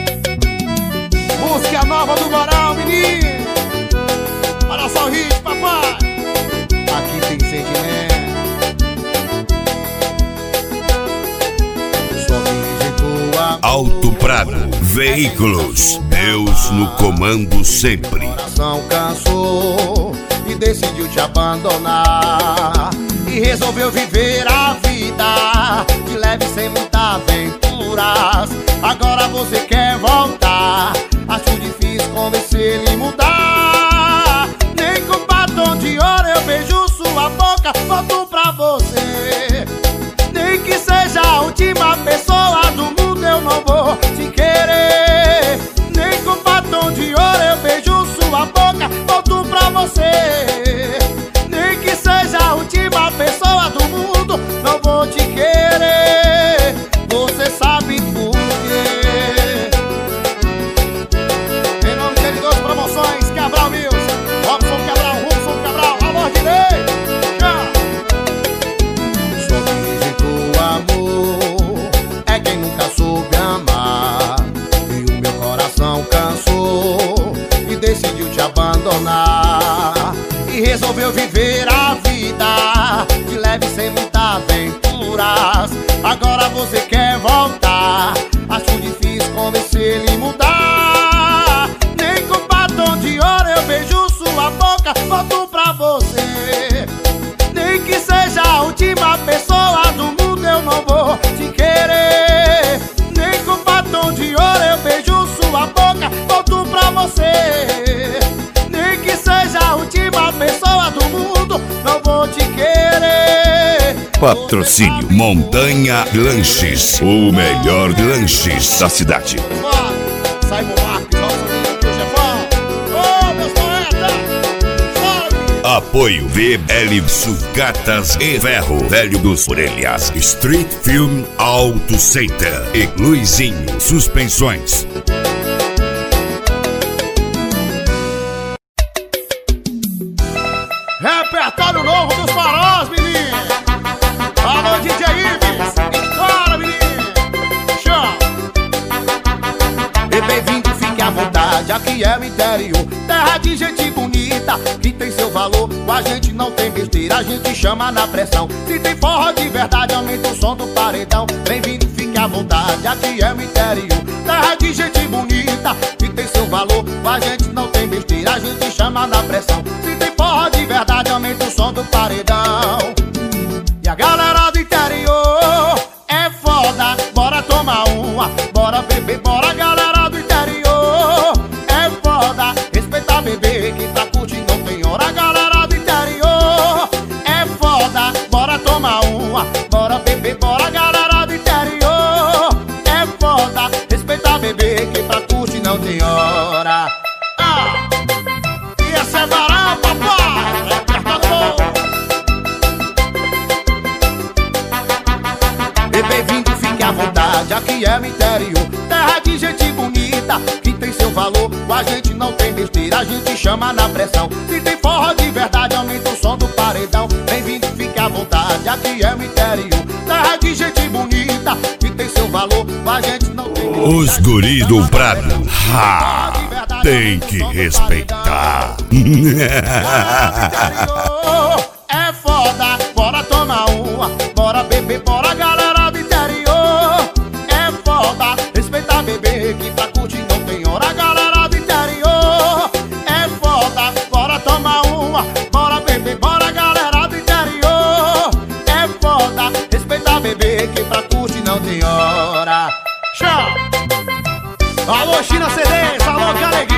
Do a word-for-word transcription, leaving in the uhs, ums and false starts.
Música nova do Moral, menino. Olha só o hit, papai. Aqui tem sentimento. Só me rejeitou a Alto Prado Veículos, Deus no comando sempre. O coração cansou e decidiu te abandonar, e resolveu viver a vida de leve sem muitas aventuras. Agora você quer voltar, acho difícil convencer ele mudar. Nem com batom de ouro eu beijo sua boca, volto pra você. Nem que seja a última pessoa do mundo, eu não vou te querer. Nem com batom de ouro eu beijo sua boca, volto pra você. Nem que seja a última pessoa do mundo, não vou te querer. Você sabe por quê? Em nome de L dois Promoções, Cabral Mills, Robson Cabral, Robson Cabral, amor de Deus. Só quem rejeitou amor é quem nunca soube amar, e o meu coração cansou e decidiu te abandonar, e resolveu viver a vida de leve sem muitas aventuras. Agora você quer voltar, acho difícil convencer ele mudar. Nem com batom de ouro eu beijo sua boca, volto pra você. Nem que seja a última pessoa do mundo, eu não vou te querer. Nem com batom de ouro eu beijo sua boca, volto pra você. Nem que seja a última pessoa do mundo, não vou te querer. Patrocínio Montanha Lanches, o melhor lanches da cidade. Simon Marques, nosso amigo chefão. Ô, meus poetas, chora. Apoio V L Sucatas e Ferro Velho dos Orelhas, Street Film Auto Center e Luizinho Suspensões. Repertório novo dos faróis, menino. Alô, D J Ives, estoura, menino. Show. E bem-vindo, fique à vontade, aqui é o interior, terra de gente bonita, que tem seu valor. Com a gente não tem besteira, a gente chama na pressão. Se tem forró de verdade, aumenta o som do paredão. Bem-vindo, fique à vontade, aqui é o interior, terra de gente bonita, que tem seu valor. Com a gente não tem besteira, a gente chama na pressão. Se tem forró de verdade, aumenta o som do paredão. E a galera do interior é foda, bora tomar uma, bora beber, bora galera do interior é foda, respeita bebê, que pra curtir não tem hora. A galera do interior é foda, bora tomar uma, bora beber, bora galera do interior é foda, respeita bebê, que pra curtir não tem hora. Ah! E essa é barata, papai, repertador. E bem-vindo, fique à vontade, aqui é o interior, terra de gente bonita, que tem seu valor. Com a gente não tem besteira, a gente chama na pressão. Se tem forró de verdade, aumenta o som do paredão. Bem-vindo, fique à vontade, aqui é o interior, terra de gente bonita, que tem seu valor. Com a gente não tem besteira. Os guri do Prado, ha, tem que respeitar. É foda, bora tomar uma, bora beber, bora galera do interior é foda, respeita bebê, que pra curtir não tem hora. A galera do interior é foda, bora tomar uma, bora beber, bora galera do interior é foda, respeita bebê, que pra curtir não tem hora. Tchau. Alô, China C Ds, alô, que alegria.